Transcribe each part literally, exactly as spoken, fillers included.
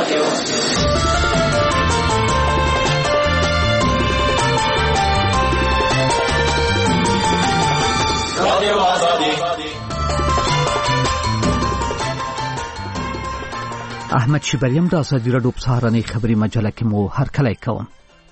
احمد شیبریم د ازادي راډیو په سهارنۍ خبري مجله کې مو هرکلی کوم.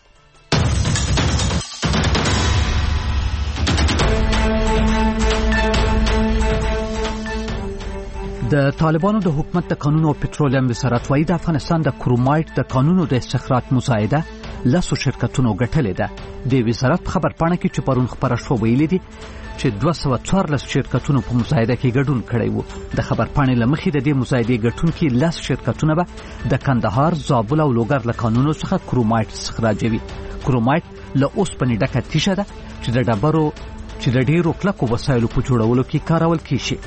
د طالبانو د حکومت د قانون او پټرولیم وزارت وايي د افغانستان د کرومایټ د قانونو د استخراج مزایده لسو شرکتونو ګټلې ده. د وزارت په خبرپاڼه کې چې پرون خبره شوه ویلي دي چې دوه سوه څوارلس شرکتونو په مزایده کې ګډون کړی وو. د خبرپاڼې له مخې د دې مزایدې ګټونکي لس شرکتونه به د کندهار، زابل او لوګر له کانونو څخه کرومایټ استخراجوي. کرومایټ له اوسپنې ډکه تیشه ده چې د ډبرو چې د ډېرو کلکو وسایلو په جوړولو کې کارول کیږي.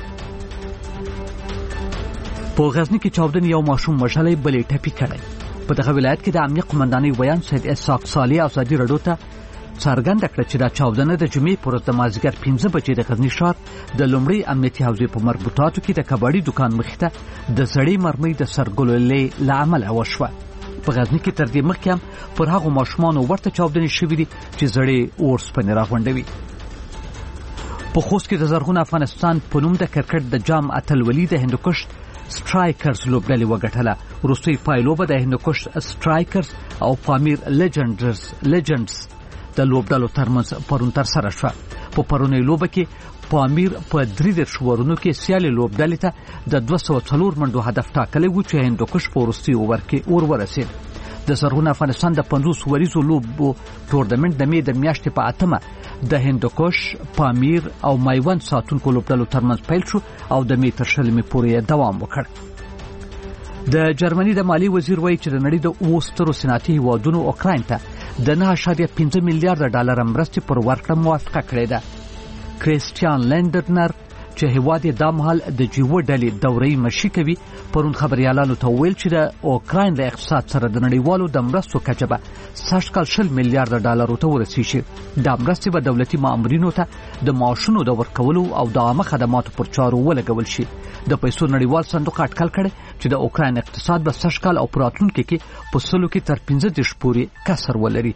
په غزني کې چاودنې یو ماشوم وژلی، بل یې ټپي کړی. په دغه ولایت کې د امنیه قومندانۍ ویان سید اسحاق صالح ازادي راډیو ته څرګنده کړه چې دا چاودنه د جمعې پر ورځ د مازدیګر پنځه بجې د غزني ښار د لومړۍ امنیتي حوزې په مربوطاتو کې د کباړي دکان مخې ته د زړې مرمۍ د سرګلولې له امله وشوه. په غزني کې تر دې مخکې هم پر هغو ماشومانو ورته چاودنې شوې دي چې زړې اورسپنې راغونډوي. په خوست کې د زرغون افغانستان په نوم د کرکټ د جام اتلولي د هندوکش سټرایکرز لوبډلې وګټله. وروستۍ پایلوبه د هندوکش سټرایکرز او پامیر لیجنډز لیجنډز د لوبډلو ترمنځ پرون ترسره شوه. په پرونۍ لوبه کې پامیر په درې دېرش اورونو کې سیالې لوبډلې ته د دوه سوه څلور منډو هدف ټاکلی و چې هندوکش په وروستي اوور کې اور ورسېد. د زرغون افغانستان د پنځوس وریزو لوبو ټورنمنټ د مې د میاشتې په اتمه د هندوکش، پامیر او میوند ساتونکو لوبډلو ترمنځ پیل شو او د مې تر شلمې پورې دوام وکړ. د جرمني د مالی وزیر وایي چې د نړۍ د اوو سترو صنعتي هیوادونو اوکراین ته د نه اعشاریه پنځه میلیارډه ډالر مرستې پر ورکړه موافقه کړې ده. کریسټیان لینډرنر چې هیواد یې دا مهال د جیو ډلې دورې مشي کوي پرون خبريالانو ته ویل چې د اوکراین د اقتصاد سره د نړیوالو د مرستو کچه به سږ کال شل میلیارډه ډالرو ته ورسیږي. دا مرستې به دولتي مامورینو ته د معاشونو د ورکولو او د عامه خدماتو پر چارو ولګول شي. د پیسو نړیوال صندوق اټکل کړي چې د اوکراین اقتصاد به سږ کال او په راتلونکي کې په سلو کې تر پنځه دېرش پورې کسر ولري.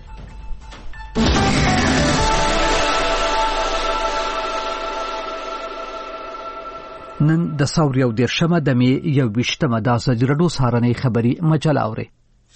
نن د ثور یو دېرشمه د مې یو ویشتمه د ازادي راډیو سهارنۍ خبري مجله اورئ.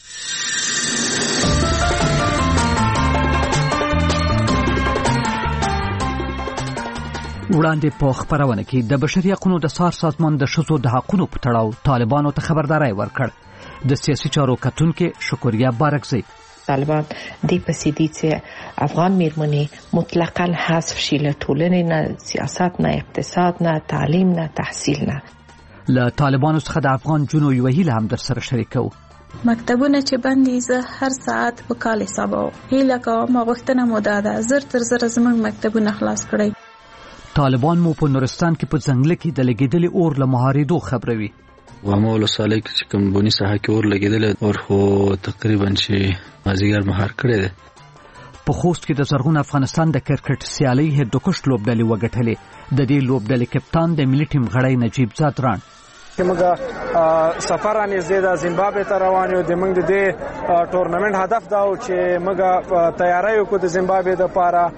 وړاندې په خبرونه کې د بشري حقوقو د سار سازمان د ښځو د حقوقو په تړاو طالبانو ته خبرداري ورکړ. د سیاسي چارو کتونکو شکریا بارکزی طالبان دی پسې دي چې افغان میرمنې مطلقاً حذف شي له ټولنې نه، سیاست نه، اقتصاد نه، تعلیم نه، تحصیل نه. له طالبانو څخه د افغان جنو یو هیله هم در سره شریکو. مکتبونه چې بندي زه هر ساعت په کال حسابو هیله کوم غوښتنه مو ده زر تر زر زموږ مکتبونه خلاص کړئ. طالبان مو په نورستان کې په ځنګل کې د لګیدلې اور له مهاریدو خبروي. وامه ولسوالی کې چې کوم بونی ساحه کې اور لګیدل اور خو تقریبا چې مازیګر مهار کړی دی. په خوست کې د زرغون افغانستان د کرکټ سیالۍ هندوکش لوبډلې وګټلې. د دې لوبډلې کپتان د ملي ټیم غړی نجیب زادران چې موږ سفر انځې د زیمبابوې ته روان یو. د موږ د دې ټورنمنت هدف دا و چې موږ تیاری وکړو د زیمبابوې لپاره.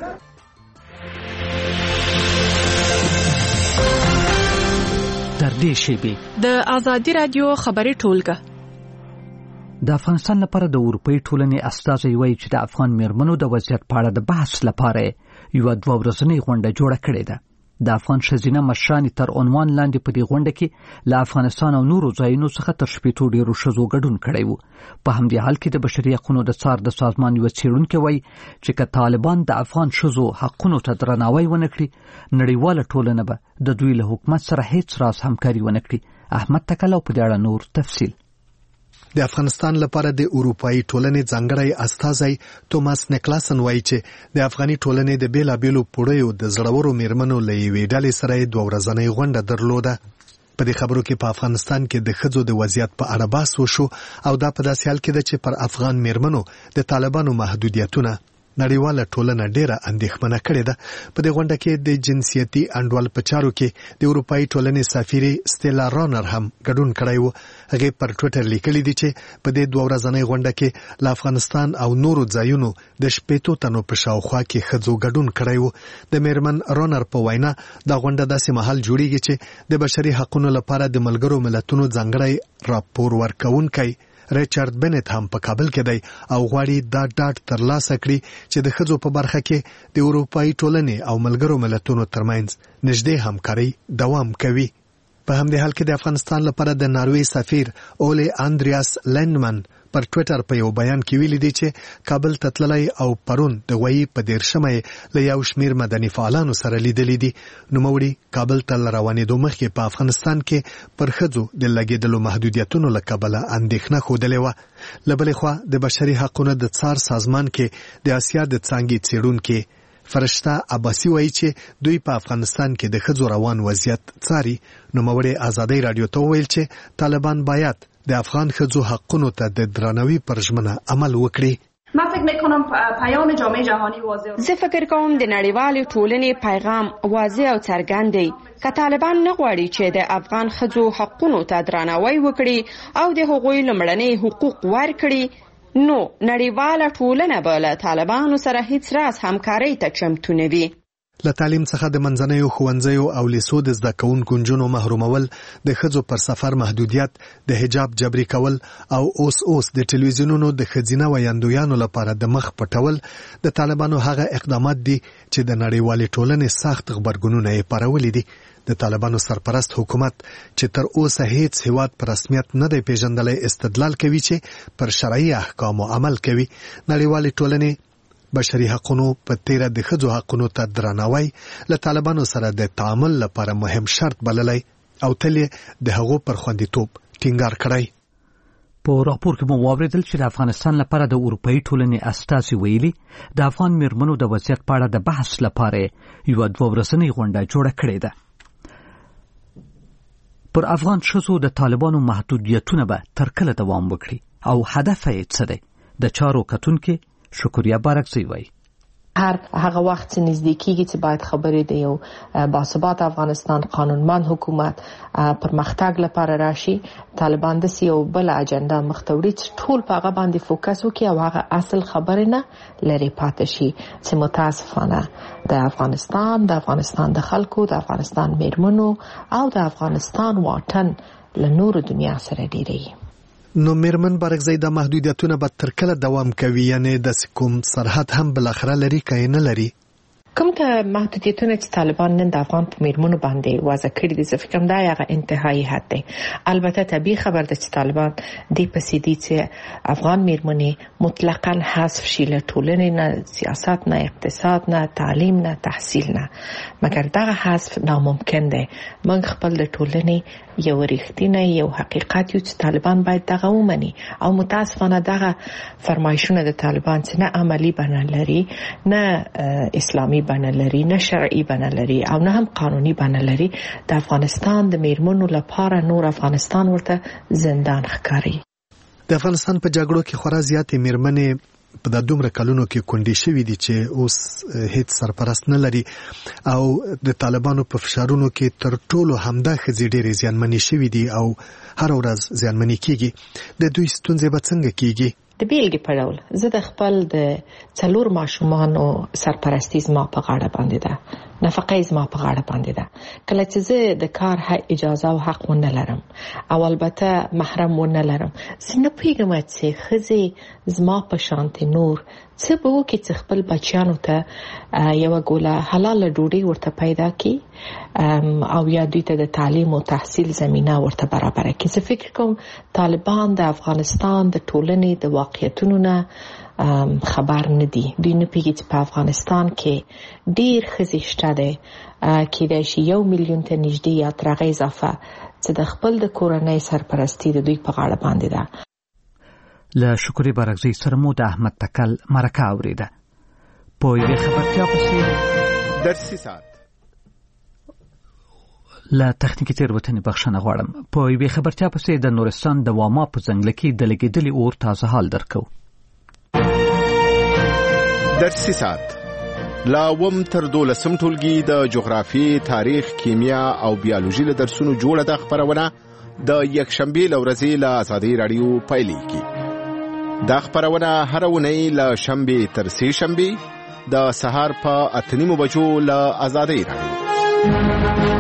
در دې شیبې د ازادي رادیو خبري ټولګه د افغانستان لپاره د اروپאי ټولنې استازي وایي چې د افغان میرمنو د وضعیت په اړه د بحث لپاره یو دوه ورځنۍ غونډه جوړه کړې ده. د افغان ښځینه مشران تر عنوان لاندې په دې غونډه کې له افغانستان او نورو ځایونو څخه تر شپېتو ډیرو ښځو ګډون کړی وو. په همدې حال کې د بشري حقوقو د څار د سازمان یو څېړونکی وایي چې که طالبان د افغان ښځو حقوقو ته درناوی ونه کړي، نړیواله ټولنه به د دوی له حکومت سره هیڅ راز همکاري ونه کړي. احمد تکلو په دې اړه نور تفصیل. د افغانستان لپاره د اروپאי ټولنې ځانګړی استازی توماس نیکلاسن وایي چې د افغاني ټولنې د بیلابېلو پوړیو د زړورو میرمنو له یوې ډلې سره دوه ورځنۍ غونډه درلوده. په دې خبرو کې په افغانستان کې د ښځو د وضعیت په اړه بحث وشو او دا په داسې حال کې ده چې پر افغان میرمنو د طالبانو محدودیتونه نړیواله ټولنه ډیره اندېښمنه کړې ده. په دې غونډه کې د جنسیتي انډول په چارو کې د اروپאי ټولنې سفیرې سټیلا رانر هم ګډون کړی و. هغه پر ټوئیټر لیکلي دي چې په دې دوه ورځنۍ غونډه کې له افغانستان او نورو ځایونو د شپېتو تنو په شاوخوا کې ښځو ګډون کړی و. د میرمن رانر په وینا دا غونډه داسې مهال جوړیږي چې د بشري حقوقو لپاره د ملګرو ملتونو ځانګړی راپور ورکونکی ریچارډ بنت هم په کابل کې دی او غواړي دا ډاډ ترلاسه کړي چې د ښځو په برخه کې د اروپאי ټولنې او ملګرو ملتونو ترمنځ نږدې همکاري دوام کوي. په همدې حال کې د افغانستان لپاره د ناروې سفیر اولی اندریاس لندمن پر ټوئیټر په یو بیان کې ویلي دی چې کابل ته تللی او پرون د غوي په دیرشمه له یو شمیر مدني فعالانو سره لیدلي دي. نوموړي کابل ته روانېدو مخکې په افغانستان کې پر ښځو د لګېدلو محدودیتونو له کبله اندېښنه ښودلې وه. له بلې خوا د بشري حقوقو د څار سازمان کې د اسیا د څانګې څېړونکي فرشته عباسي وایي چې دوی په افغانستان کې د ښځو روان وضعیت څاري. نوموړي ازادۍ رادیو ته وویل چې طالبان باید د افغان ښځو حقونو ته د درناوي پر ژمنه عمل وکړي. زه فکر کوم د نړیوالې ټولنې پیغام واضح او څرګند دی. که طالبان نه غواړي چې د افغان ښځو حقونو ته درناوی وکړي او د هغوی لومړني حقوق ورکړي، نو نړیواله ټولنه به له طالبانو سره هیڅ راز همکارۍ ته چمتو نه وي. له تعلیم څخه د منځنیو ښوونځیو او لیسو د زده کوونکو نجونو محرومول، د ښځو پر سفر محدودیت، د حجاب جبري کول او اوس اوس د ټلویزیونونو د ښځینه ویاندویانو لپاره د مخ پټول د طالبانو هغه اقدامات دي چې د نړیوالې ټولنې سخت غبرګونونه یې پارولي دي. د طالبانو سرپرست حکومت چې تر اوسه هیڅ هیواد په رسمیت نه دی پیژندلی استدلال کوي چې پر شرعي احکامو عمل کوي. نړیوالې ټولنې بشري حقوقو په تیره د ښځو حقوقو ته درناوی له طالبانو سره د تعامل لپاره مهم شرط بللی او تل د هغو پر خوندیتوب ټینګار کړی. په راپور کې مو واوریدل چې د افغانستان لپاره د اروپאי ټولنې استازي ویلي د افغان میرمنو د وضعیت په اړه د بحث لپاره یو دوه ورځنۍ غونډه جوړه کړې ده. پر افغان ښځو د طالبانو محدودیتونه به تر کله دوام وکړي او هدف یې څه دی؟ د چارو کتونکي شکریه بارکزی وایي هر هغه وخت چې نږدې کېږي چې باید خبرې د یو باثبات افغانستان قانونمند حکومت پرمختګ لپاره راشي، طالبان د یو بل اجنډا مخته وړي چې ټول په هغه باندې فوکس وکړي او هغه اصل خبرې نه لري پاتې شي چې متاسفانه د افغانستان د افغانستان د خلکو د افغانستان میرمنو او د افغانستان واټن له نورو دنیا سره ډیری. نو میرمن بارکزی د محدودیتونه به تر کله دوام کوي؟ یعنی د کوم سرحد هم بل اخره لري که نه لري؟ کوم ته محدودیتونه چې طالبان نن د افغان په میرمنو باندې وضع کړي دي، زه فکر کوم دا هغه انتهایی حد دی. البته طبیعي خبر ده چې طالبان دې پسې دي چې افغان میرمنې مطلقاً حذف شي له ټولنې نه، سیاست نه، اقتصاد نه، تعلیم نه، تحصیل نه. مګر دغه حذف ناممکن دی. موږ خپل د ټولنې یو رښتینی یو حقیقت یو چې طالبان باید دغه ومني او متاسفانه دغه فرمایشونه د طالبان چې نه عملی بڼه لري، نه اسلامي بڼه لري، نه شرعي بڼه لري او نه هم قانوني بڼه لري. د افغانستان د میرمنو لپاره نور افغانستان ورته زندان ښکاري. د افغانستان په جګړو کې خورا زیاتې میرمنې په د دومره کلونو کې کونډې شوي دي چې اوس هیڅ سرپرست نه لري او د طالبانو په فشارونو کې تر ټولو همدا ښځې ډېرې زیانمنې شوي دي او هر ورځ زیانمنې کېږي. د دوی ستونزې به څنګه کېږي؟ د بیلګې په ډول زه د خپل د څلور ماشومانو سرپرستی زما په غاړه باندې ده، نفقه زما په غاړه باندې ده. کله چې زه د کار اجازه او حق ونه لرم او البته محرم ونه لرم، زه نه پوهیږم چې ښځې زما په شانتې نور څه به وکړي چې خپل بچیانو ته یوه ګوله حلاله ډوډۍ ورته پیدا کړي او یا دوی ته د تعلیم او تحصیل زمینه ورته برابره کړي. زه فکر کوم طالبان د افغانستان د ټولنې د واقعیتونو نه خبر نه دي. دوی نه پوهیږي چې په افغانستان کې ډیر ښځې شته دی، کېدای شي یو میلیون ته نږدې یا تر هغه اضافه چې د خپل د کورنۍ سرپرستی د دوی په غاړه باندې ده. له شکرې بارکزی سره مو د احمد تکل مرکه اوریده. په یوې خبرتیا پسې درسي ساعت له تخنیکي تېروتنې بخښنه غواړم. په یوې خبرتیا پسې د نورستان د واما په ځنګله کې د لګېدلي اور تازه حال درکو. درسي سات لا وم تر دولسم ټولګي د جغرافي، تاریخ، کیمیا او بیولوژي له درسونو جوړه د خبرونه د یکشنبه لورځي له آزادۍ رادیو پایلیږي. دا خبرونه هر اونۍ له شنبه تر سه شنبه د سهار په اتنیمو بجو له آزادۍ رادیو.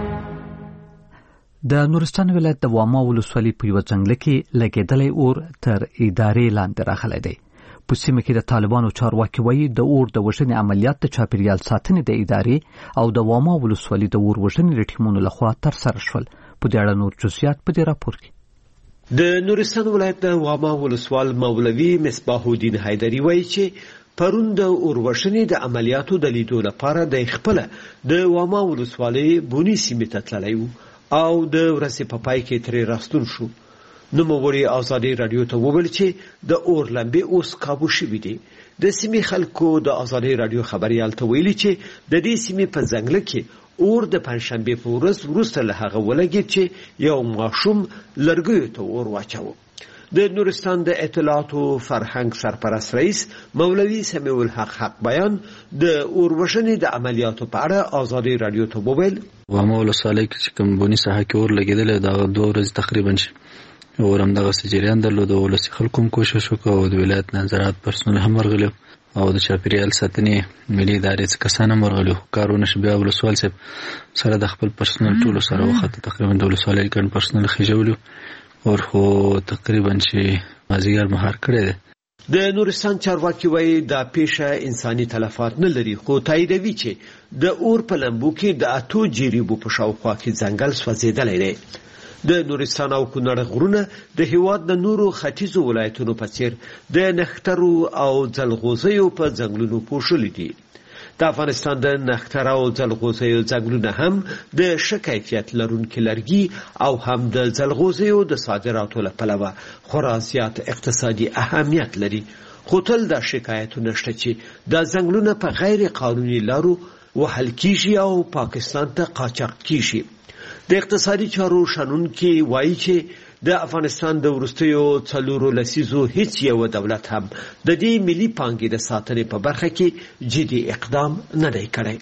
د نورستان ولایت د واما ولسوالۍ په یو ځنګل کې لګېدلې اور تر ادارې لاندې راغلی دی. په سیمه کې د طالبانو چارواکي وایي د اور د وژنې عملیات د چاپیریال ساتنې د ادارې او د واما ولسوالۍ د اور وژنې ټیمونو لخوا ترسره شول. په دې اړه نور جزئیات په دې راپور کې. د نورستان ولایت د واما ولسوال مولوي مصباح الدین حیدری وایي چې پرون د اور وژنې د عملیاتو د لیدو لپاره د خپل د واما ولسوالۍ بونی سیمه ته تللی و او د ورځې په پای کې ترې راستون شو. نوموړي آزادۍ رادیو ته وویل چې د اور لمبې اوس کابو شوې دي. د سیمې خلکو د آزادۍ رادیو خبريال ته ویلي چې د دې سیمې په ځنګل کې اور د پنځشنبه په ورځ وروسته له هغه ولګېد چې یو ماشوم لرګیو ته اور واچاوه. د نورستان د اطلاعاتو فرهنګ سرپرست رئیس مولوي سمیع الحق حق بیان د اور وژنې د عملیاتو په اړه آزادۍ رادیو ته وویل واما ولسوالۍ کې چې کوم بونی ساحه کې اور لګېدل دا دوه ورځې تقریبا شي. اور هم دغه سجریان درلود او ولسی خلکو هم کوشش وکړ او د ولایت نظارت پرسنل هم ورغلو او د چاپیریال ساتنې ملي ادارې څخه کسان هم ورغلو. کارونه شبیا ولسوال صاحب سره د خپل پرسنل ټولو سره وخت تقریبا د ولسوالۍ ګڼ پرسنل خېجولو او خو تقریبا چې مازیګر مهار کړی دی. د نورستان چارواکي وایي دا پیښه انساني تلفات نه لري خو تاییدوي چې د اور په لمبو کې د اتو جریبو په شاوخوا کې ځنګل سوځېدلی دی. د نورستان او کونړ غرونه د هیواد د نورو ختیځو ولایتونو په څیر د نخترو او ځلغوزیو په ځنګلونو پوښلي دي. د افغانستان د نختر او ځلغوزیو ځنګلونه هم د ښه کیفیت لرونکي لرګي او هم د ځلغوزیو د صادراتو له پلوه خورا زیات اقتصادي اهمیت لري. خو تل دا شکایتونه شته چې دا ځنګلونه په غیر قانوني لارو وهل کیږي او پاکستان ته قاچاق کیږي. د اقتصادي چارو شنونکي وایي چې د افغانستان د وروستیو څلورو لسیزو هیڅ یو دولت هم د دې ملي پانګې د ساتنې په برخه کې جدي اقدام نه دی کړی.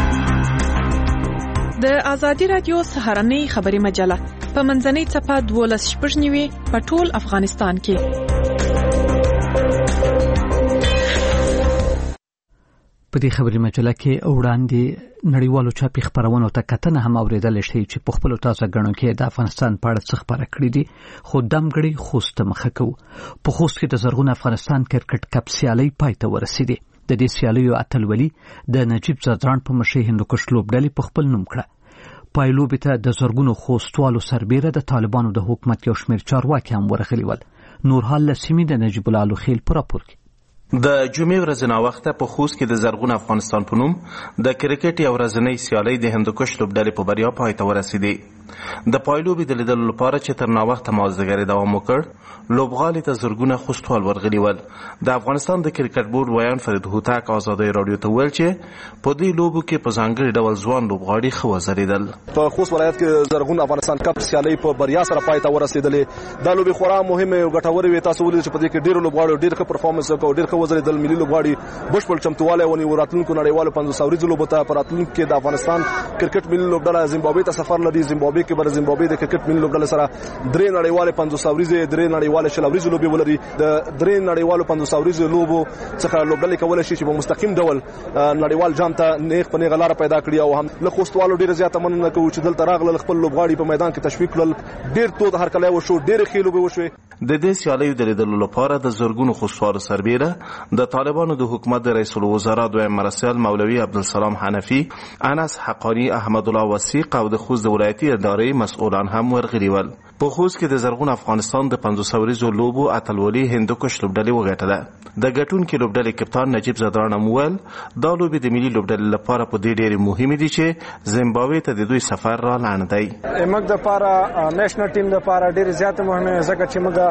د آزادي رادیو سهارنۍ خبري مجله په منځنۍ څپه دولس شپږ نیوي په ټول افغانستان کې. په دې خبري مجله کې وړاندې نړیوالو چاپي خبرونو ته کتنه هم اوریدل شي چې په خپل تازه غنو کې د افغانستان په اړه څه خبره کړې دي. خو دمګړي خوست مخه کو په خوست کې د زرغون افغانستان کرکټ کپ سیالي پای ته ورسېده. د دې سیالیو اتلولي د نجیب زادران په مشي هندوکش لوبډلې په خپل نوم کړه. پایلوب ته د زرغونو خوستوالو سربېره د طالبانو د حکومت یو شمېر چارواکي هم ورغلي ول. نور حال لسیمې د نجیب الله لوخیل پر راپور کې. د جمعې ورځ ناوخته په خوست کې د زرغون افغانستان په نوم د کرکټ یو ورځنۍ سیالي د هندوکش لوبډلې په بریا پای ته ورسېدې. د پایلوبې د لیدلو لپاره چې تر ناوخته مازدیګر دوام وکړ لوبغالي ته زرګونه خوستوال ورغلي ول. د افغانستان د کرکټ بورډ ویان فرید هوتک آزادۍ رادیو ته ویل چې په دې لوبو کې په ځانګړي ډول ځوان لوبغاړي ښه وځلېدل. په خوست ولایت کې زرغون افغانستان کپ سیالي په بریا سره پای ته ورسېدلې. دا لوبې خورا مهمه او ګټورې وې. تاسو ولید چې په دې کې ډېر لوبغاړي ډېر ښه پرفارمنس وکړ، ډېر ښه وځلېدل. ملي لوبغاړي بشپړ چمتواله ونیو. راتلونکو نړیوالو پنځوس اوریزو لوبو ته په راتلونکو کې د افغانستان کرکټ ملي لوبډله زیمبابوې ته سفر لري. زیمبابوې کې بر زیمبابوې د کرکټ ملي لوبډله سره درې نړیوالې پنځوس اوریزې درې نړیوالې شل اوریزې لوبې ولري. د درې نړیوالو پنځوس اوریزې لوبو څخه لوبډلې کولای شي چې په مستقیم ډول نړیوال جام ته نیغ په نیغه لار پیدا کړي. او هم له خوستوالو ډیره زیاته مننه کوو چې دلته راغلل، خپل لوبغاړي په میدان کې تشویق کړل. ډیر تود هرکلی وشو، ډیره ښې لوبې وشوې. د دې سیالیو د لیدلو لپاره د زرګونو خوستوالو سربېره د طالبانو د حکومت د رئیس الوزرا دویم مرستیال مولوي عبدالسلام حنفي، انس حقانی، احمد الله وثیق او د خوست د ولایتي ادارې مسؤلان هم ورغلي ول. په خوست کې د زرغون افغانستان د پنځوس اوریزو لوبو اتلولي هندوکش لوبډلې وګټله. د ګټونکي لوبډلې کپتان نجیب زادران هم وویل دا لوبې د ملي لوبډلې لپاره په دې ډېرې مهمې دي چې زیمبابوې ته د دوی سفر را لاندې دی. موږ د لپاره نېشنل ټیم د لپاره ډېرې زیاتې مهمې ځکه چې موږ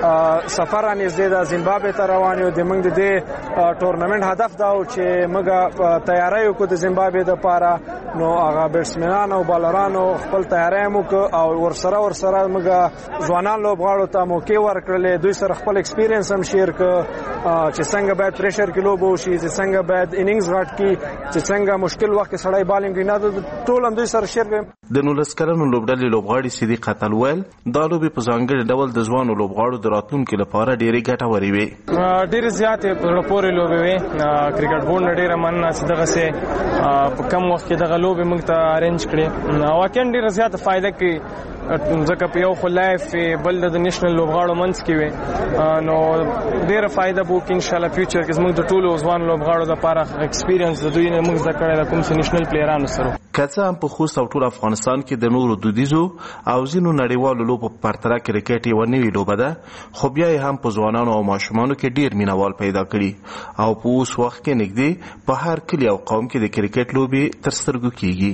سفر را نږدې د زیمبابوې ته روان یو. د موږ د دې ټورنمنټ هدف دا و چې موږ تیاری وکړو د زیمبابوې دپاره. نو هغه بیټسمنان او بالرانو خپل تیاری هم وکړو او ورسره ورسره موږ موږ ځوانان لوبغاړو ته موقع ورکړلې دوی سره خپل ایکسپیرینس هم شیر ک چې څنګه باید پریشر کې لوب وشي چې څنګه باید انینګز غټ کی چې څنګه مشکل وخت کې سړی بالینګ نه ټول هم دوی سره شیر کړي. د نولس کلنو لوبډلې لوبغاړي صدیق اتلویل دا لوبې په ځانګړي ډول د ځوانو لوبغاړو د راتلونکي لپاره ډېرې ګټورې وي. ډېرې زیاتې په پورې لوبې وي. کرکټ بورډ نه ډېره مننه چې دغه سه په کم وخت کې دغه لوبې موږ ته ارینج کړې. واقعا ډېره زیاته فائدہ کوي ځکه په یو خو لایف بل د نېشنل لوبغاړو منځ کې وي نو ډېره فائدہ به وکړي انشاءالله فیوچر کې زموږ د ټولو ځوان لوبغاړو لپاره ایکسپیرینس د دوی نه موږ زده کړی د کوم څه نېشنل پلیرانو سره. که څه هم په خوست او ټول افغانستان کې د نورو دودیزو او ځینو نړیوالو لوبو په پرتله کرکټ یوه نوې لوبه ده خو بیا یې هم په ځوانانو او ماشومانو کې ډېر مینوال پیدا کړي او په اوس وخت کې نږدې په هر کلي او قوم کې د کرکټ لوبې تر سترګو کېږي.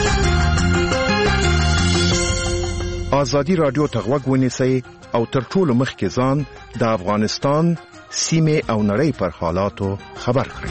ازادي رادیو ته غوږ ونیسئ او تر ټولو مخکې ځان د افغانستان سیمې او نړۍ پر حالاتو خبر کړئ.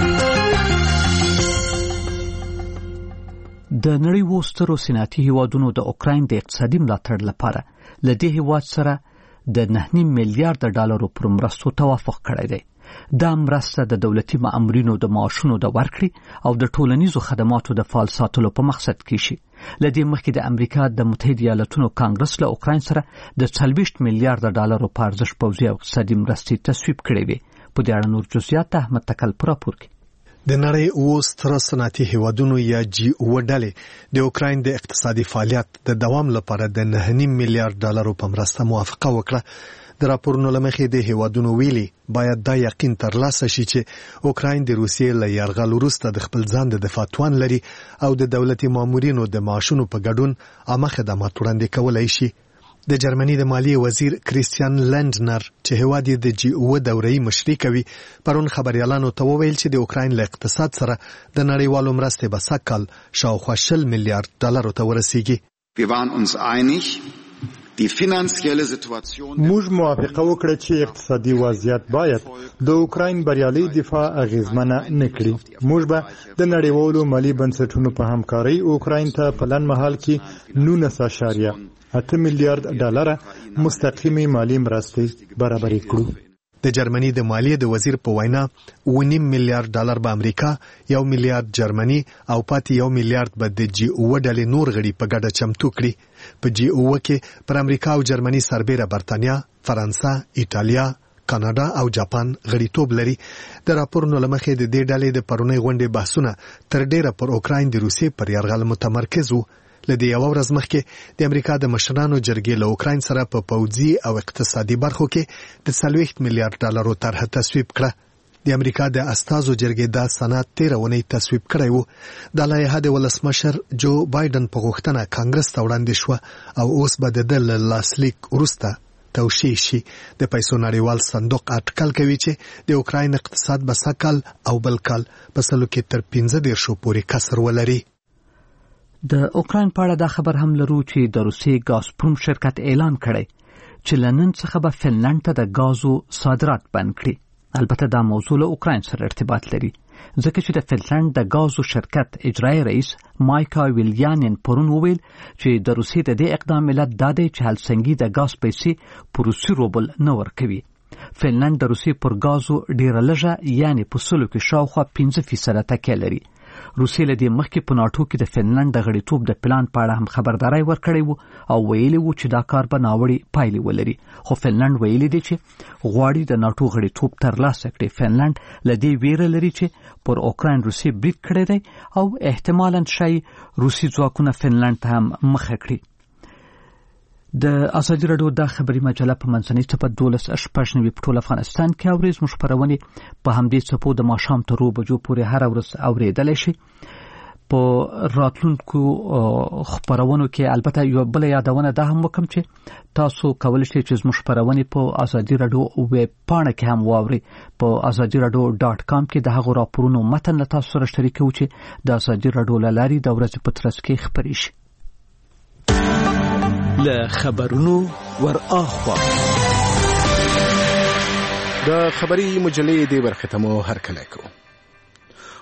د نړۍ و سترو صنعتي هیوادونو د اوکراین د اقتصادي ملاتړ لپاره له دې هیواد سره د نه نیم میلیارډ ډالرو پر مرستو توافق کړی دی. دا مرسته د دولتي مامورینو د معاشونو د ورکړې او د ټولنیزو خدماتو د فعال ساتلو په مقصد کې شي. له دې مخکې د امریکا د متحده ایالاتونو کانګرس له اوکراین سره د څلوېښت میلیارډ ډالرو په ارزښت پوځي او اقتصادي مرستې تصویب کړې وې. په دې اړه نور جزئیات احمد تکل په راپور کې. د نړۍ اوه ستر صنعتي هیوادونو یا جی اوه ډلې د اوکراین د اقتصادي فعالیت د دوام لپاره د نه نیم میلیارډ ډالرو په مرسته موافقه وکړه. د راپورونو له مخې د هیوادونو ویلي باید دا یقین ترلاسه شي چې اوکراین د روسیې له یرغل وروسته د خپل ځان د دفاع توان لري او د دولتي مامورینو د معاشونو په ګډون عامه خدمات وړاندې کولی شي. د جرمني د مالیې وزیر کریستیان لندنر چې هیواد یې د جی اوه دوره‌ای مشري کوي پرون خبريالانو ته وویل چې د اوکراین له اقتصاد سره د نړیوالو مرستې به سږ کال شاوخوا شل میلیارډ ډالرو ته ورسیږي. Wir waren uns einig موږ موافقه وکړه چې اقتصادي وضعیت باید د اوکراین بریالي دفاع اغیزمنه نه کړي. موږ به د نړیوالو مالي بنسټونو په همکارۍ اوکراین ته په لنډ مهال کې نولس اعشاریه اته میلیارډ ډالر مستقیمي مالي مرستې برابرې کړو. د جرمني د مالیې د وزیر په وینا اوه نیم میلیارډ ډالر به امریکا، یو میلیارډ جرمني او پاتې یو میلیارډ به د جی اوه ډلې نور غړي په ګډه چمتو کړي. په جی اوه کې پر امریکا او جرمني سربېره برتانیا، فرانسه، ایټالیا، کاناډا او جاپان غړیتوب لري. د راپورونو له مخې د دې ډلې د پرونی غونډې بحثونه تر ډیره پر اوکراین د روسیې پر یرغل متمرکز وو. لدې یو ورځ مخکې د امریکا د مشرانو جرګې له اوکراین سره په پوځي او اقتصادي برخو کې د څلوېښت میلیارډ ډالرو طرحه تصویب کړه. د امریکا د استازو جرګې دا سند تیره اونۍ تصویب کړی وو. د لایحه د ولسمشر جو بایدن په غوښتنه کانګرس ته وړاندې شوه او اوس به د ده له لاسلیک وروسته توشیح شي. د پیسو نړیوال صندوق اټکل کوي چې د اوکراین اقتصاد به سږ کال او بل کال په سلو کې تر پنځه دېرشو پورې کسر ولري. د اوکراین په اړه دا خبر هم لرو چې د روسیې ګازپروم شرکت اعلان کړی چې له نن څخه به فنلنډ ته د ګازو صادرات بند کړي. البته دا موضوع له اوکراین سره ارتباط لري ځکه چې د فنلنډ د ګازو شرکت اجرایي رئیس مایکا ویلیانین پرون وویل چې د روسیې د دې اقدام علت دا دی چې هلسنګي د ګاز پیسې په روسي روبل نه ورکوي. فنلنډ د روسیې پر ګازو ډیره لږه یعنی په سلو کې شاوخوا پنځه فیصده تکیه لري. روسیې له دې مخکې په ناټو کې د فنلنډ د غړیتوب د پلان په اړه هم خبرداری ورکړی وو او ویلي وو چې دا کار به ناوړې پایلې ولري. خو فنلنډ ویلي دی چې غواړي د ناټو غړیتوب ترلاسه کړي. فنلنډ له دې ویره لري چې پر اوکراین روسیې برید کړی دی او احتمالاً شاید روسي ځواکونه فنلنډ ته هم مخه کړي. د ازادي راډیو د خبري مجله په منځنۍ څپه دولس شپږ نوي په ټول افغانستان کې اوري. زموږ خپرونې په همدې څپو د ماښام تر اوه بجو پورې هره ورځ اورېدلی شي. په راتلونکو خپرونو کې البته یو بل یادونه ده هم وکم چې تاسو کولی شئ چې زموږ خپرونې په ازادي راډیو ویب پاڼه کې هم واورئ. په ازادي راډیو ډاټ کام کې د هغو راپورونو متن له تاسو سره شریکوو چې د ازادي راډیو له لارې د ورځې په ترڅ کې خپرې شي. له خبرونو ور اخوا د خبري مجلې د برخه مو هرکلی کو.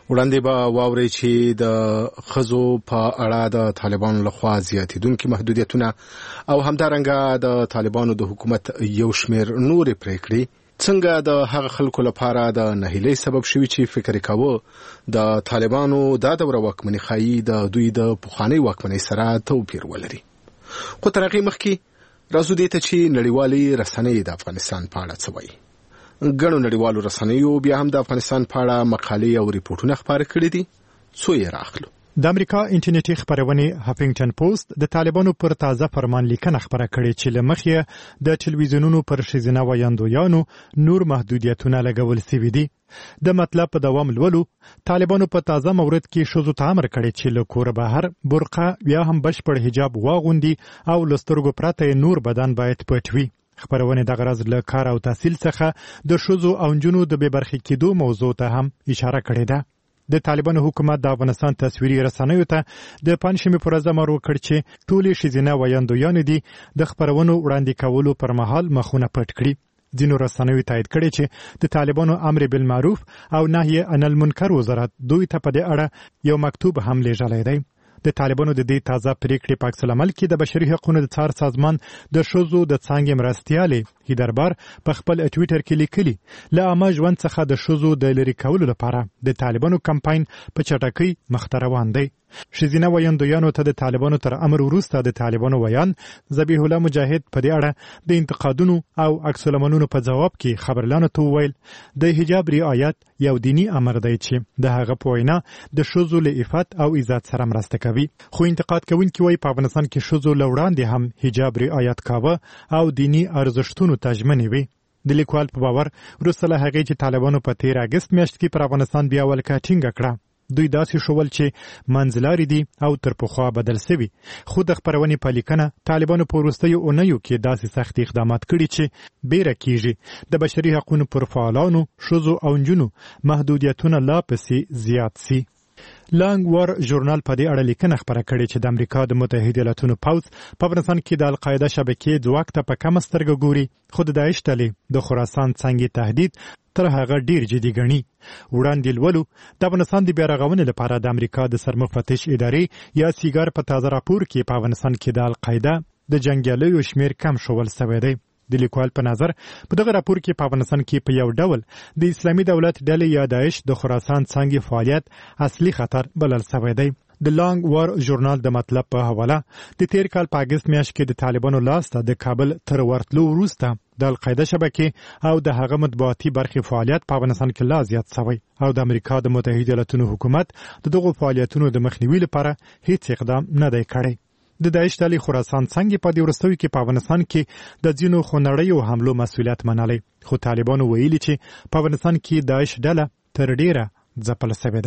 وړاندې به واوري چې د خزو په اړه د طالبانو لخوا زیاتېدونکي محدودیتونه او همدارنګه د طالبانو د حکومت یو شمېر نورې پریکړې څنګه د هغه خلکو لپاره د نهیلۍ سبب شوي چې فکر کاوه د طالبانو دا دوره واکمني ښایي د دوی د پخوانۍ واکمنۍ سره توپیر ولري. خو تر هغې مخکې راځو دې ته چې نړیوالې رسنۍ د افغانستان په اړه څه وایي. ګڼو نړیوالو رسنیو بیا هم د افغانستان په اړه مقالې او ریپورټونه خپاره کړي دي. څو یې راخلو. د امریکا انټرنیټي خبرونه هافینګټن پوسټ د طالبانو پر تازه فرمان لیکنه خبره کړې چې لمخې د ټلویزیونونو پر ښځینه ویاندویانو نور محدودیتونه لګول شوي دي. د مطلب په دوام لولو طالبانو په تازه مورد کې ښځو ته امر کړی چې له کوره بهر برقه یا هم بشپړ حجاب واغوندي او له سترګو پرته نور بدن باید پټ وي. خبرونه د غرض له کار او تحصیل څخه د ښځو او نجونو د بې برخې کېدو موضوع ته هم اشاره کړې ده. د طالبانو حکومت د افغانستان تصویري رسنیو ته د پنځشنبې پر ورځ امر وکړ چې ټولې ښځینه ویاندویانې دي د خبرونو وړاندې کولو پر مهال مخونه پټ کړي. ځینو رسنیو تایید کړي چې د طالبانو امر بالمعروف او نهي عن المنکر وزارت دوی ته په دې اړه یو مکتوب هم لیږلی دی. د طالبانو د دې تازه پریکړې په عکس العمل کې د بشري حقوقو د څار سازمان د ښځو د څانګې مرستیالې هیدربار په خپل ټویټر کې لیکلي له عامه ژوند څخه د ښځو د لرې کولو لپاره د طالبانو کمپاین په چټکۍ مخته روان دی. ښځینه ویاندویانو ته د طالبانو تر امر وروسته د طالبانو ویان ذبیح الله مجاهد په دې اړه د انتقادونو او عکس العملونو په جواب کې خبرلانو ته وویل د حجاب رعایت یو دینی امر دی چې د هغه په وینا د ښځو له عفت او عزت سره مرسته کوي. خو انتقاد کوونکي وایي په افغانستان کې ښځو له وړاندې هم حجاب رعایت کاوه او دینی ارزښتونو ته ژمنې وي. د لیکوال په باور وروسته له هغې چې طالبانو په تیر اګست میاشت کې پر افغانستان بیا ولکه ټینګه کړه دوی داسې شول چې منځلاري دي او تر پخوا بدل سوي. خو د خبرونې په لیکنه طالبانو په وروستیو اونیو کې داسې سخت اقدامات کړي چې بیره کیږي د بشري حقوقو پر فعالانو ښځو او نجونو محدودیتونه لا پسې زیات سي. لانګ وار ژورنال په دې اړه لیکنه خبره کړې چې د امریکا د متحده ایالاتونو پوځ په افغانستان کې د القاعده شبکې ځواک ته په کمه سترګه ګوري خو د داعش ډلې د خراسان څانګې تهدید تر هغه ډیر جدي ګڼي. وړاندې لولو د افغانستان د بیارغونې لپاره د امریکا د سرمفتش ادارې یا سیګار په تازه راپور کې په افغانستان کې د القاعده د جنګیالیو شمیر کم شول سوی دی. د لیکوال په نظر په دغه راپور کې په افغانستان کې په یو ډول د اسلامي دولت ډلې یا داعش د خراسان څانګې فعالیت اصلي خطر بلل شوی دی. د لانګ وار ژورنال د مطلب په حواله د تیر کال په اګست میاشت کې د طالبانو لاسته د کابل تر ورتلو وروسته د القاعده شبکې او د هغه مطبوعاتي برخې فعالیت په افغانستان کې لا زیات شوی او د امریکا د متحده ایالاتونو حکومت د دغو فعالیتونو د مخنیوي لپاره هیڅ اقدام نه دی کړی. د داعش ډلې خراسان څنګه په دې وروستیو کې په افغانستان کې د ځینو خونړیو حملو مسؤلیت منلی خو طالبانو ویلي چې په افغانستان کې داعش ډله تر ډیره ځپل شوې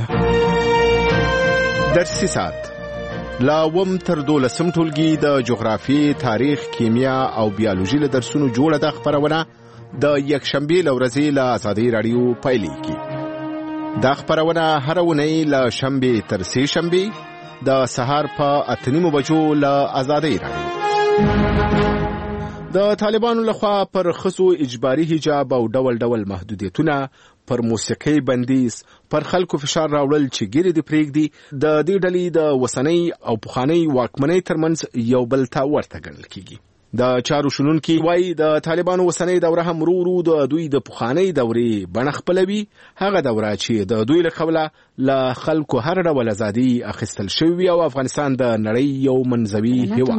ده. درسي ساعت لا وم تر دولسم ټولګي د جغرافیې، تاریخ، کیمیا او بیولوژي له درسونو جوړه ده خبرونه د یکشنبې له ورځې له ازادۍ راډیو پیلېږي. دا خبرونه هره اونۍ له شنبې تر سې شنبې د سهار په اته نیمو بجو له ازادۍ راډیو. د طالبانو لخوا پر ښځو اجباري حجاب او ډول ډول محدودیتونه، پر موسیقۍ بندیز، پر خلکو فشار راوړل چې ګیرې دې پرېږدي د دې ډلې د اوسنۍ او پخوانۍ واکمنۍ ترمنځ یو بل ته ورته ګڼل کیږي. د چارو شنونکي وایي د طالبانو اوسنۍ دوره هم ورو ورو د دوی د پخوانۍ دورې بڼه خپلوي، هغه دوره چې د دوی له قبله له خلکو هر ډول ازادي اخیستل شوې او افغانستان د نړۍ یو منځوي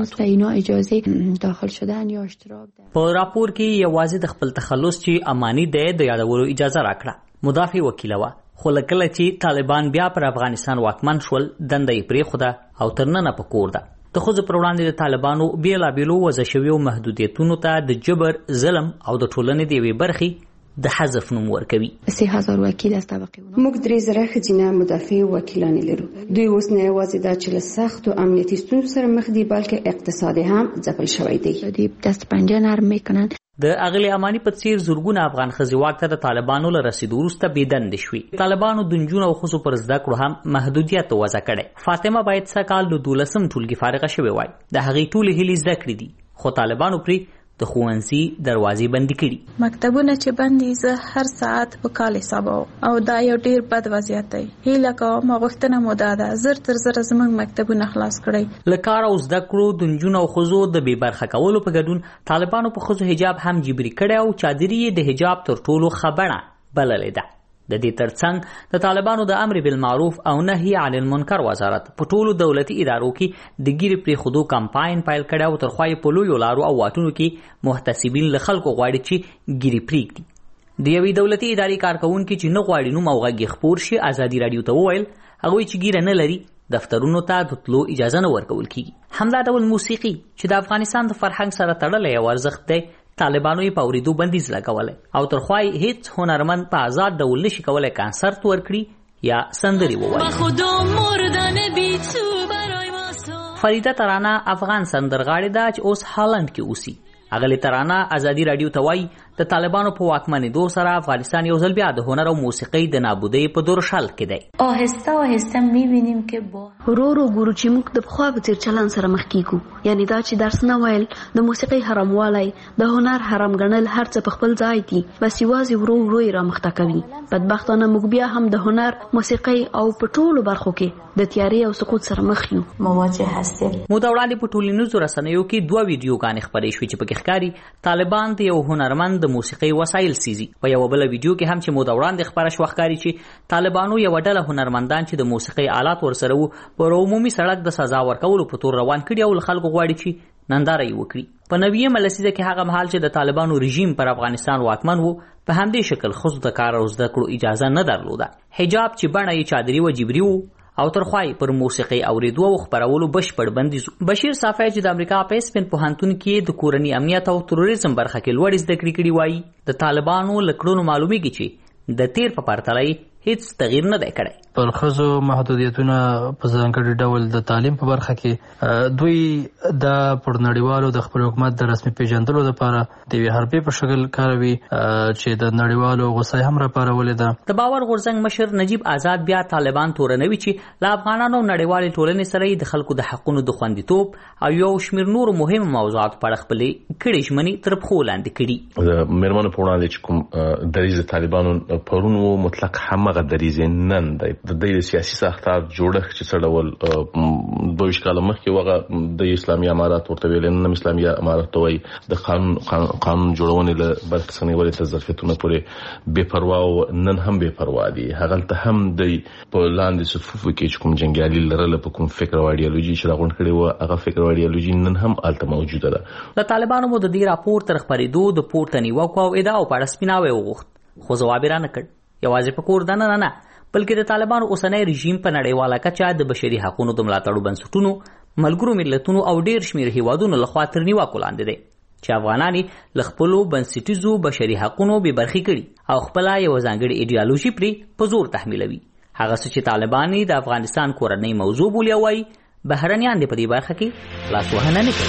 هېواد داخل شدن یا اشتراک په راپور کې یوازې د خپل تخلص چې اماني دی د یادولو اجازه راکړه. مدافع وکیل وه خو لکه چې طالبان بیا پر افغانستان واکمن شول دنده یې پرېښوده او تر ننه په کور ده. د ښځو پر وړاندې د طالبانو بېلابېلو وضع شویو محدودیتونو ته د جبر، ظلم او د ټولنې د یوې برخې د حذف نوم ورکوي. سه هزار وکیل از طبقه موږ درې زره ښځینه مدافع وکیلان لرو. دوی اوس نه یوازې دا چې له سختو امنیتي ستونزو سره مخ دي بلکې اقتصادي هم ځپل شوی دی. دوی دست پنجه نرم میکنن. د اغلی امانی په څیر زورګونه افغان ښځې واک ته د طالبانو له رسیدو وروسته بېدندې شوې. طالبانو د نجونو او ښځو پر زده کړو هم محدودیت وضع کړی. فاطمه باید سږ کال د دولسم ټولګي فارغه شوې وای. د هغې ټولې هیلې زده کړې دي خو طالبانو پرې د ښوونځي دروازې بندي کړي. مکتبونه چې بندي زه هر ساعت په کال حسابو او دا یو ډیر بد وضعیت دی. هیله کوم غوښتنه مو دا ده زر تر زر زموږ مکتبونه خلاص کړئ. له کار او زده کړو د نجونو او ښځو د بې برخه کولو په ګډون طالبانو په ښځو حجاب هم جبري کړی او چادري یې د حجاب تر ټولو ښه بڼه بللې ده. د دې ترڅنګ د طالبانو د امر بالمعروف او نهي عن المنکر وزارت په ټولو دولتي ادارو کې د ګیرې پرېښودو کمپاین پیل کړی او تر خوا یې په لویو لارو او واټونو کې محتسبین له خلکو غواړي چې ګیرې پرېږدي. د یوې دولتي ادارې کارکوونکي چې نه غواړي نوم او غږ یې خپور شي ازادي راډیو ته وویل هغوی چې ګیره نه لري دفترونو ته د تلو اجازه نه ورکول کیږي. همدا ډول موسیقي چې د افغانستان د فرهنګ سره تړلی یو ارزښت دی طالبانو یې په اورېدو بندیز لګولی او تر خوا یې هیڅ هنرمند په آزاد ډول نشي کولی کانسرت ورکړي یا سندرې ووایي. فریده ترانه افغان سندرغاړې ده چې اوس هالند کې اوسي. اغلی ترانه ازادي راډیو ته وایي د طالبانو په واکمنېدو سره افغانستان یو ځل بیا د هنر او موسیقۍ د نابودۍ په دورشل کې دی. آهسته آهسته می‌بینیم که با ورو ورو ګورو چې موږ د پخوا په څېر چلند سره مخ کیږو. یعنی دا چې درس نه ویل د موسیقۍ حراموالی د هنر حرام ګڼل هر څه په خپل ځای دي بس یوازې ورو ورو یې رامخته کوي. بدبختانه موږ بیا هم د هنر موسیقۍ او په ټولو برخو کې د تیارې او سقوط سره مخ یو. مواجه هستیم. موده وړاندې په ټولنیزو رسنیو کې دوه ویډیوګانې خپرې شوې چې پکې ښکاري طالبان د یو هنرمند د موسیقۍ وسایل سیزي. په یو بل ویډیو کې هم چې موده وړاندې خپره شوه ښکاري چې طالبانو یو ډله هنرمندان چې د موسیقۍ آلات ورسره وو پر عمومي سړک د سزا ورکولو په تور روان کړي او له خلکو غواړي چې ننداره یې وکړي. په نویمه لسیزه کې هغه مهال چې د طالبانو رژیم پر افغانستان واکمن وو په همدې شکل ښځو د کار او زده کړو اجازه نه درلوده. حجاب چې بڼه یې چادري و جبري وو او تر خوا یې پر موسیقۍ اورېدو او خپرولو بشپړ بندیز. بشیر صافی چې د امریکا په اسپن پوهنتون کې د کورني امنیت او تروریزم برخه کې لوړې زده کړې کړي وایي د طالبانو له کړنو معلومیږي چې د تیر په پرتله هیڅ تغییر نه دی کړی. پر ښځو محدودیتونه په ځانګړي ډول د تعلیم په برخه کې دوی د پر نړیوالو د خپل حکومت د رسمي پیژندلو لپاره د یوې حربې په شکل کاروي چې د نړیوالو غوسه هم راپارولې ده. د باور غورځنګ مشر نجیب آزاد بیا طالبان تورنوي چې له افغانانو او نړیوالې ټولنې سره د خلکو د حقونو د خوندیتوب او یو شمېر نورو مهمو موضوعاتو په اړه خپلې کړې ژمنې تر پښو لاندې کړي. د میرمنو په وړاندې چې کوم دریځ طالبانو پرون و مطلق همغه دریځ نن دی. د دې سیاسي ساختار جوړښت چې څړول دوه کاله مخکې وغه د اسلامي امارات ورته ویل نه اسلامي امارات وای د قانون قانون جوړونې له برخصنې ولې ته ظرفیتونه پورې بے پروا او نن هم بے پروا دي. هغه ته هم د په لاندې صفوف کې کوم جنگیالي لرله په کوم فکر او ایډیالوژي چې راغون کړي و هغه فکر او ایډیالوژي نن هم الته موجوده ده. د طالبانو مو د دې راپور تر خبرېدو د پورته نیوکو او ادعاو په اړه سپیناوی وغوښت خو ځواب یې رانه کړ. یوازې په کور دننه نه بلکې د طالبانو اوسنی رژیم په نړیواله کچه د بشري حقوقو د ملاتړو بنسټونو ملګرو ملتونو او ډیر شمېر هیوادونو لخوا تر نیوکو لاندې دی چې افغانان له خپلو بنسټیزو بشري حقوقو بې برخې کړي او خپله یوه ځانګړې ایډیالوژي پرې په زور تحمیلوي. هغه څه چې طالبان د افغانستان کورنۍ موضوع بولي او وایي بهرنیان دې په دې برخه کې لاسوهنه نه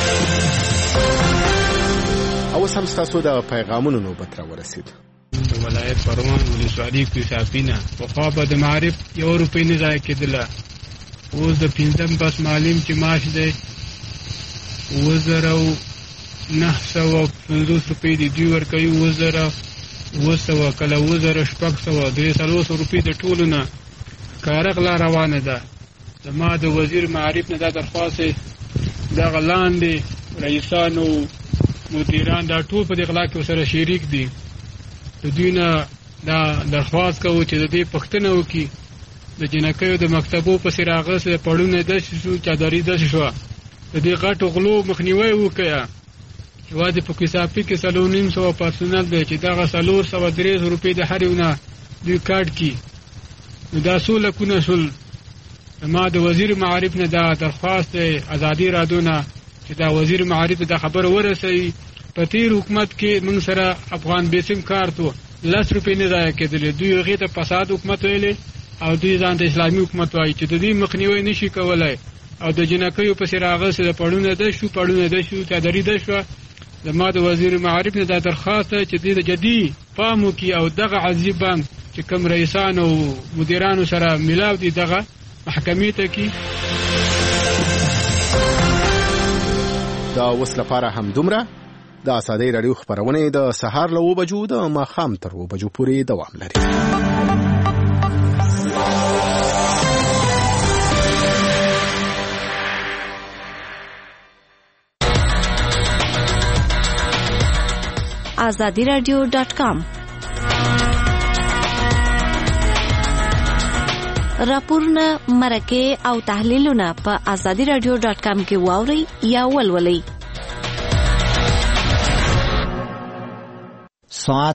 کوي. اوس هم ستاسو د پیغامونو نوبت راورسید. د ولایت پروان ولسوالي کوسافینه پخوا به د معارف یو روپۍ نه ضایع کېدله. اوس د پنځم بس معلم چې معاش دی اووه زره او نهه سوه پنځوس روپۍ د دوی ورکوي. اووه زره اووه سوه کله اووه زره شپږ سوه درې څلور سوه روپۍ د ټولو نه کاره غلا روانه ده. زما د وزیر معارف نه دا درخواست دغه لاندې رئیسان او مدیران دا ټول په دې غلا کې ورسره شریک دي. د دوی نه دا درخواست کوو چې د دې پوښتنه وکړي د جنکیو د مکتبو پسې راغسې پړونه داسې شو چادري داسې شوه د دې غټو غلو مخنیوی وکړه. یوازې په کوسافي کې څلور نیم سوه پرسونل دی چې دغه څلور سوه درې سوه روپۍ د هر یو نه دوی کاټ کړي. نو دا څو لکونه شول. زما د وزیر معارف نه دا درخواست دی ازادي راډیو نه چې دا وزیر معارف دا خبره ورسوي. په تیر حکومت کې موږ سره افغان بیسم کار تو لس روپۍ نه ضایع کېدلې. دوی هغې ته فساد حکومت ویلې او دوی ځان ته اسلامي حکومت وایي چې د دې مخنیوی نشي کولی او د جنکیو پسې راغسې د پړونه ده شو پړونه ده شو چادري ده شوه. زما د وزیر معارف نه دا درخواست ده چې دې د جدي پام وکړي او دغه عجیب بانک چې کوم رئیسان او مدیرانو سره ملاو دي دغه محکمې ته کړي. دا اوس لپاره همدومره. د ازادي رادیو خبرونه د سهار له اوه بجو د ماښام تر اوه بجو پورې دوام لري. azadi radio dot com راپورونه مرکه او تحلیلونه په azadi radio dot com کې واوري یا ولولئ. ساعت